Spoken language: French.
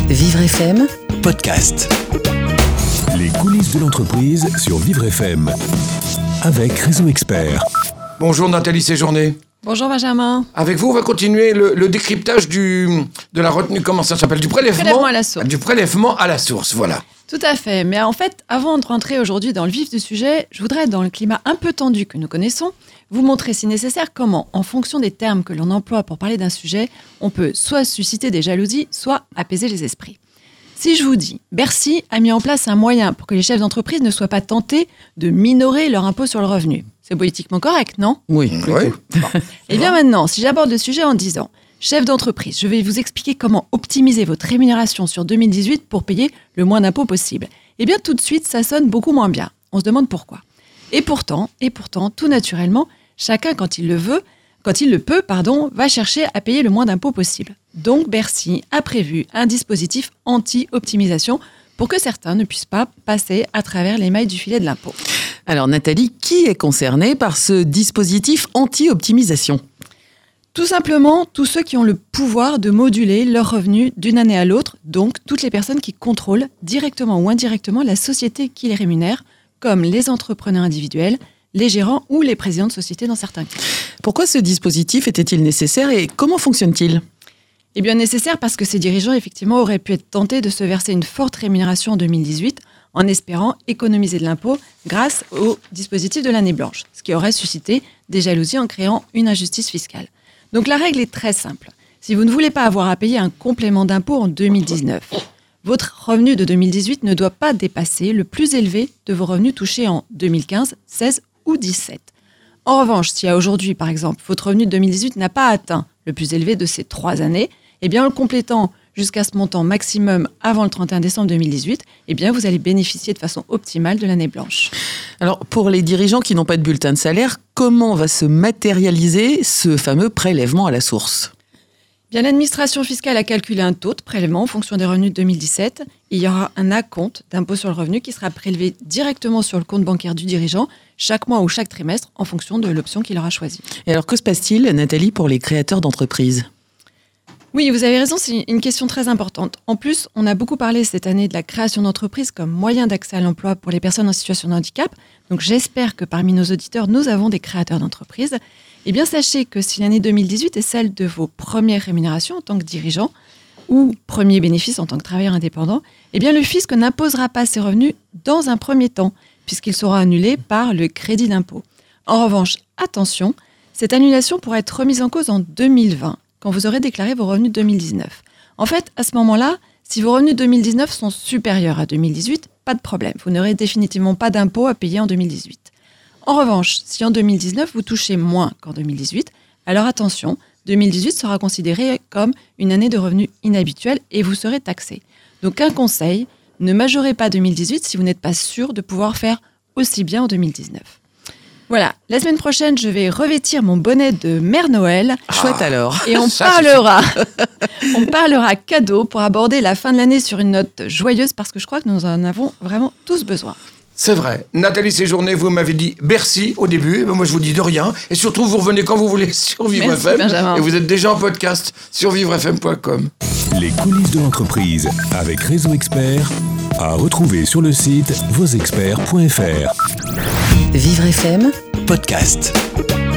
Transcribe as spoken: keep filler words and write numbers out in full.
Vivre F M Podcast. Les coulisses de l'entreprise sur Vivre F M avec Réseau Expert. Bonjour Nathalie Séjourné. Bonjour Benjamin. Avec vous, on va continuer le, le décryptage du, de la retenue, comment ça s'appelle, du prélèvement, prélèvement à la source. Du prélèvement à la source, voilà. Tout à fait. Mais en fait, avant de rentrer aujourd'hui dans le vif du sujet, je voudrais, dans le climat un peu tendu que nous connaissons, vous montrer si nécessaire comment, en fonction des termes que l'on emploie pour parler d'un sujet, on peut soit susciter des jalousies, soit apaiser les esprits. Si je vous dis, Bercy a mis en place un moyen pour que les chefs d'entreprise ne soient pas tentés de minorer leur impôt sur le revenu. C'est politiquement correct, non ? Oui. oui. Et bien maintenant, si j'aborde le sujet en disant « Chef d'entreprise, je vais vous expliquer comment optimiser votre rémunération sur deux mille dix-huit pour payer le moins d'impôts possible. » Eh bien tout de suite, ça sonne beaucoup moins bien. On se demande pourquoi. Et pourtant, et pourtant, tout naturellement, chacun, quand il le veut, quand il le peut, pardon, va chercher à payer le moins d'impôts possible. Donc Bercy a prévu un dispositif anti-optimisation pour que certains ne puissent pas passer à travers les mailles du filet de l'impôt. Alors Nathalie, qui est concerné par ce dispositif anti-optimisation ? Tout simplement, tous ceux qui ont le pouvoir de moduler leurs revenus d'une année à l'autre, donc toutes les personnes qui contrôlent directement ou indirectement la société qui les rémunère, comme les entrepreneurs individuels, les gérants ou les présidents de sociétés dans certains cas. Pourquoi ce dispositif était-il nécessaire et comment fonctionne-t-il ? Eh bien nécessaire parce que ces dirigeants effectivement auraient pu être tentés de se verser une forte rémunération en deux mille dix-huit en espérant économiser de l'impôt grâce au dispositif de l'année blanche, ce qui aurait suscité des jalousies en créant une injustice fiscale. Donc la règle est très simple. Si vous ne voulez pas avoir à payer un complément d'impôt en deux mille dix-neuf, votre revenu de deux mille dix-huit ne doit pas dépasser le plus élevé de vos revenus touchés en deux mille quinze, seize ou dix-sept. En revanche, si à aujourd'hui, par exemple, votre revenu de deux mille dix-huit n'a pas atteint le plus élevé de ces trois années, eh bien, en le complétant jusqu'à ce montant maximum avant le trente et un décembre deux mille dix-huit, eh bien, vous allez bénéficier de façon optimale de l'année blanche. Alors, pour les dirigeants qui n'ont pas de bulletin de salaire, comment va se matérialiser ce fameux prélèvement à la source ? Bien, l'administration fiscale a calculé un taux de prélèvement en fonction des revenus de deux mille dix-sept. Il y aura un acompte d'impôt sur le revenu qui sera prélevé directement sur le compte bancaire du dirigeant chaque mois ou chaque trimestre en fonction de l'option qu'il aura choisie. Et alors, que se passe-t-il, Nathalie, pour les créateurs d'entreprises ? Oui, vous avez raison, c'est une question très importante. En plus, on a beaucoup parlé cette année de la création d'entreprises comme moyen d'accès à l'emploi pour les personnes en situation de handicap. Donc j'espère que parmi nos auditeurs, nous avons des créateurs d'entreprises. Eh bien, sachez que si l'année deux mille dix-huit est celle de vos premières rémunérations en tant que dirigeant ou premier bénéfice en tant que travailleur indépendant, eh bien, le fisc n'imposera pas ces revenus dans un premier temps, puisqu'il sera annulé par le crédit d'impôt. En revanche, attention, cette annulation pourra être remise en cause en deux mille vingt, quand vous aurez déclaré vos revenus de deux mille dix-neuf. En fait, à ce moment-là, si vos revenus de deux mille dix-neuf sont supérieurs à deux mille dix-huit, pas de problème. Vous n'aurez définitivement pas d'impôt à payer en deux mille dix-huit. En revanche, si en deux mille dix-neuf, vous touchez moins qu'en deux mille dix-huit, alors attention, deux mille dix-huit sera considéré comme une année de revenus inhabituelle et vous serez taxé. Donc un conseil, ne majorez pas deux mille dix-huit si vous n'êtes pas sûr de pouvoir faire aussi bien en deux mille dix-neuf. Voilà, la semaine prochaine, je vais revêtir mon bonnet de Mère Noël. Chouette alors. Et on Ça, parlera, on parlera cadeau pour aborder la fin de l'année sur une note joyeuse parce que je crois que nous en avons vraiment tous besoin. C'est vrai. Nathalie Séjourné, vous m'avez dit Bercy au début. Ben moi, je vous dis de rien. Et surtout, vous revenez quand vous voulez sur Vivre Merci, F M. Benjamin. Et vous êtes déjà en podcast sur vivre f m point com. Les coulisses de l'entreprise avec Réseau Expert à retrouver sur le site vos experts point f r. Vivre F M Podcast.